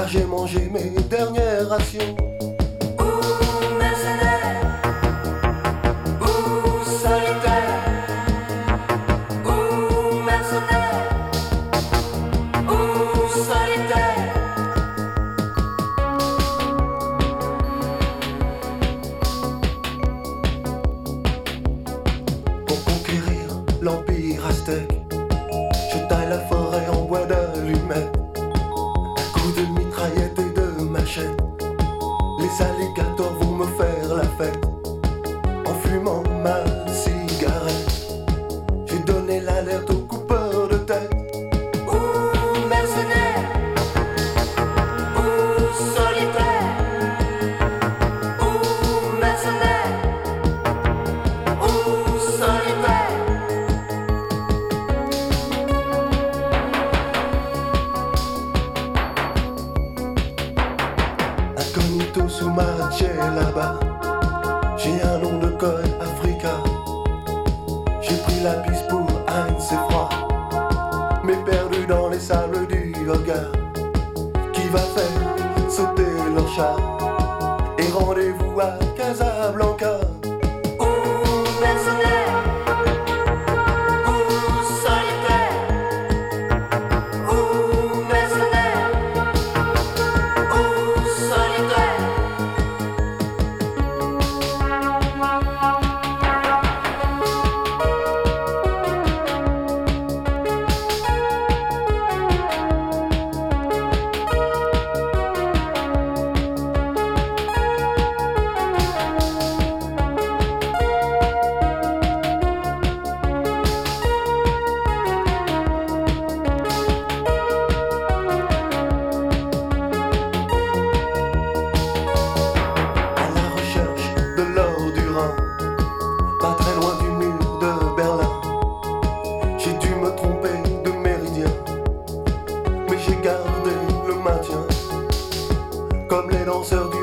car j'ai mangé mes dernières rations. Ou mercenaire, ou solitaire, ou mercenaire, ou solitaire. Pour conquérir l'empire aztèque, je taille la forêt en bois d'allumettes. À coups de mitraillettes et de machettes, les alligators vont me faire la fête. En fumant ma cigarette, j'ai donné l'alerte au coupeur de tête. Ou mercenaire, ou solitaire, ou mercenaire, ou solitaire. Incognito sous ma là-bas, j'ai un nom de code Africa. J'ai pris la piste pour Heinz, c'est froid, mais perdu dans les sables du Volga. Qui va faire sauter leur char? Et rendez-vous à Casablanca. Ou mercenaire, ou solitaire, ou mercenaire, ou solitaire. À la recherche de l'or du Rhin, pas très loin du mur de Berlin. J'ai dû me tromper de méridien, mais j'ai gardé le maintien, comme les danseurs du